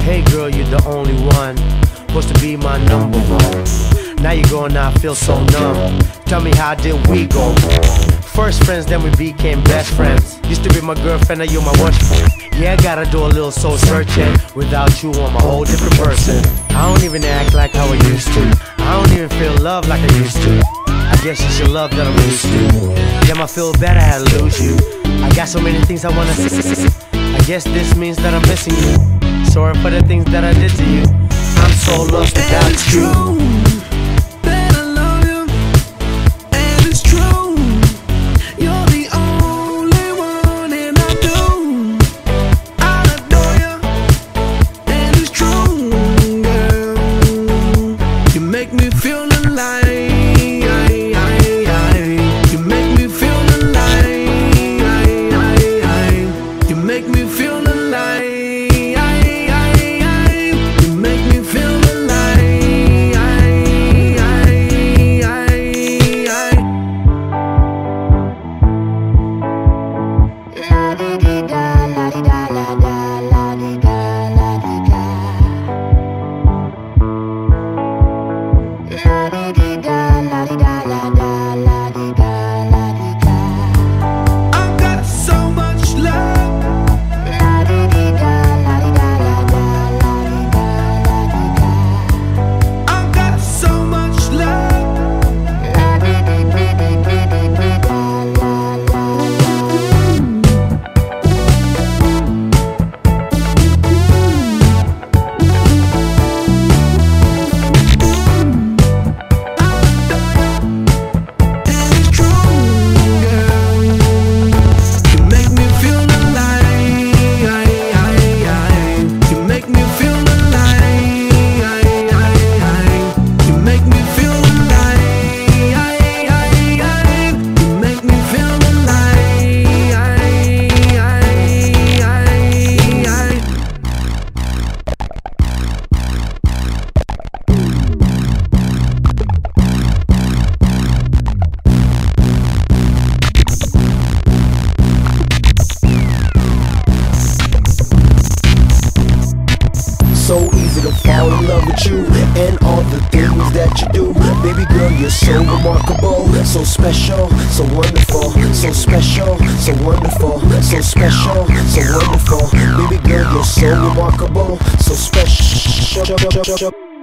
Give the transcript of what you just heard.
Hey girl, you're the only one, supposed to be my number one. Now you're going, I feel so numb. Tell me, how did we go? First friends, then we became best friends. Used to be my girlfriend, now you're my worst friend. Yeah, I gotta do a little soul searching. Without you, I'm a whole different person. I don't even act like how I used to. I don't even feel love like I used to. I guess it's your love that I'm used to. Damn, I feel bad I had to lose you. I got so many things I wanna say. I guess this means that I'm missing you. Sorry for the things that I did to you. I'm so lost without you. So easy to fall in love with you and all the things that you do. Baby girl, you're so remarkable, so special, so wonderful, so special, so wonderful, so special, so wonderful. Baby girl, you're so remarkable, so special.